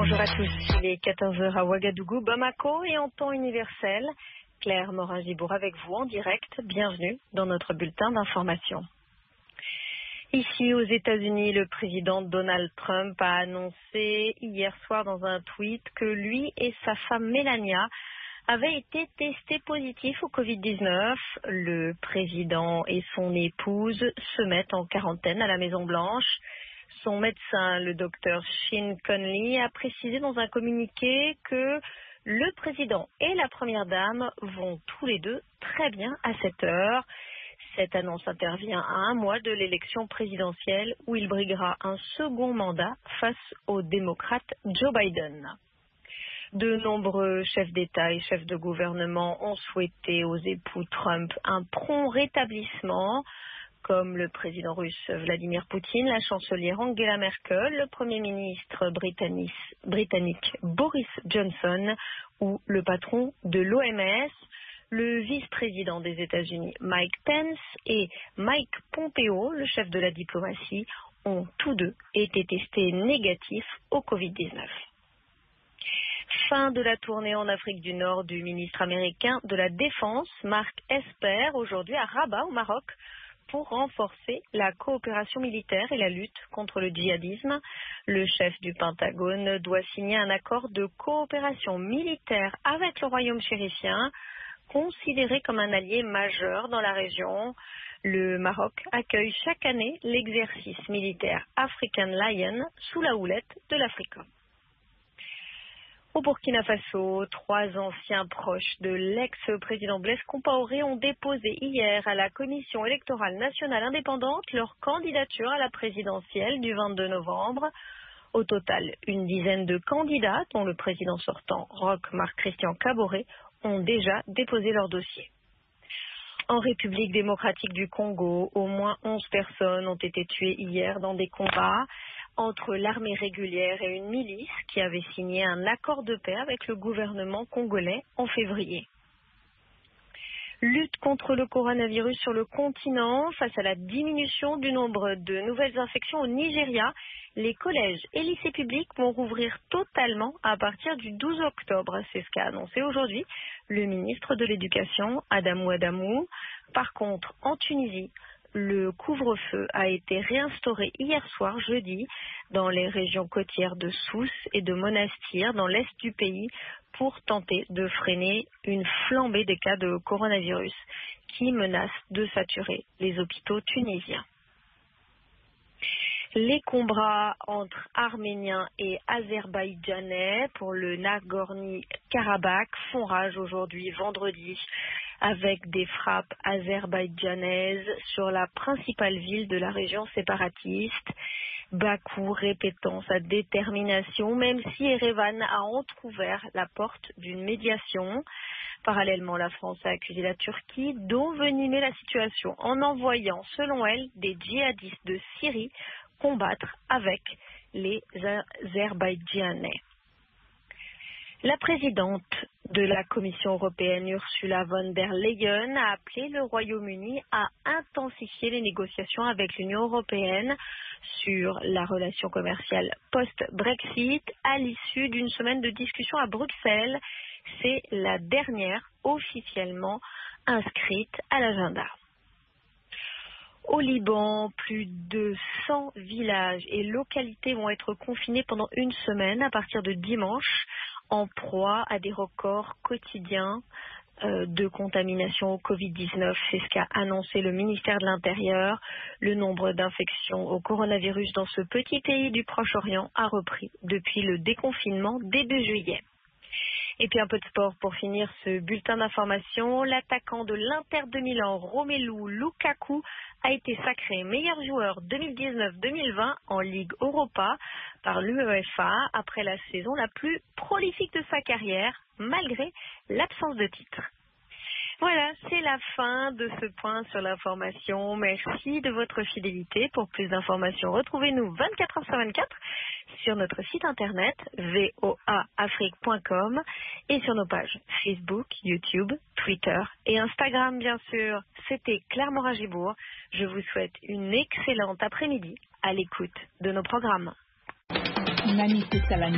Bonjour à tous, il est 14h à Ouagadougou, Bamako et en temps universel. Claire Morin-Gibour avec vous en direct. Bienvenue dans notre bulletin d'information. Ici aux États-Unis, le président Donald Trump a annoncé hier soir dans un tweet que lui et sa femme Melania avaient été testés positifs au Covid-19. Le président et son épouse se mettent en quarantaine à la Maison-Blanche. Son médecin, le docteur Sean Conley, a précisé dans un communiqué que le président et la première dame vont tous les deux très bien à cette heure. Cette annonce intervient à un mois de l'élection présidentielle où il briguera un second mandat face au démocrate Joe Biden. De nombreux chefs d'État et chefs de gouvernement ont souhaité aux époux Trump un prompt rétablissement, comme le président russe Vladimir Poutine, la chancelière Angela Merkel, le premier ministre britannique Boris Johnson ou le patron de l'OMS, le vice-président des États-Unis Mike Pence et Mike Pompeo, le chef de la diplomatie, ont tous deux été testés négatifs au Covid-19. Fin de la tournée en Afrique du Nord du ministre américain de la Défense, Mark Esper, aujourd'hui à Rabat au Maroc, pour renforcer la coopération militaire et la lutte contre le djihadisme. Le chef du Pentagone doit signer un accord de coopération militaire avec le royaume chérifien, considéré comme un allié majeur dans la région. Le Maroc accueille chaque année l'exercice militaire African Lion sous la houlette de l'Africom. Au Burkina Faso, 3 anciens proches de l'ex-président Blaise Compaoré ont déposé hier à la Commission électorale nationale indépendante leur candidature à la présidentielle du 22 novembre. Au total, une dizaine de candidats, dont le président sortant Roch Marc-Christian Kaboré, ont déjà déposé leur dossier. En République démocratique du Congo, au moins 11 personnes ont été tuées hier dans des combats entre l'armée régulière et une milice qui avait signé un accord de paix avec le gouvernement congolais en février. Lutte contre le coronavirus sur le continent. Face à la diminution du nombre de nouvelles infections au Nigeria, les collèges et lycées publics vont rouvrir totalement à partir du 12 octobre. C'est ce qu'a annoncé aujourd'hui le ministre de l'Éducation, Adamou Adamou. Par contre, en Tunisie, le couvre-feu a été réinstauré hier soir, jeudi, dans les régions côtières de Sousse et de Monastir, dans l'est du pays, pour tenter de freiner une flambée des cas de coronavirus qui menace de saturer les hôpitaux tunisiens. Les combats entre Arméniens et Azerbaïdjanais pour le Nagorno-Karabakh font rage aujourd'hui, vendredi, avec des frappes azerbaïdjanaises sur la principale ville de la région séparatiste. Bakou répétant sa détermination, même si Erevan a entrouvert la porte d'une médiation. Parallèlement, la France a accusé la Turquie d'envenimer la situation en envoyant, selon elle, des djihadistes de Syrie combattre avec les Azerbaïdjanais. La présidente de la Commission européenne, Ursula von der Leyen, a appelé le Royaume-Uni à intensifier les négociations avec l'Union européenne sur la relation commerciale post-Brexit à l'issue d'une semaine de discussion à Bruxelles. C'est la dernière officiellement inscrite à l'agenda. Au Liban, plus de 100 villages et localités vont être confinés pendant une semaine à partir de dimanche, en proie à des records quotidiens de contamination au Covid-19. C'est ce qu'a annoncé le ministère de l'Intérieur. Le nombre d'infections au coronavirus dans ce petit pays du Proche-Orient a repris depuis le déconfinement début juillet. Et puis un peu de sport pour finir ce bulletin d'information. L'attaquant de l'Inter de Milan, Romelu Lukaku, a été sacré meilleur joueur 2019-2020 en Ligue Europa par l'UEFA après la saison la plus prolifique de sa carrière, malgré l'absence de titre. Voilà, c'est la fin de ce point sur l'information. Merci de votre fidélité. Pour plus d'informations, retrouvez-nous 24h/24 sur notre site internet voaafrique.com et sur nos pages Facebook, YouTube, Twitter et Instagram, bien sûr. C'était Claire Morin-Gibour. Je vous souhaite une excellente après-midi à l'écoute de nos programmes.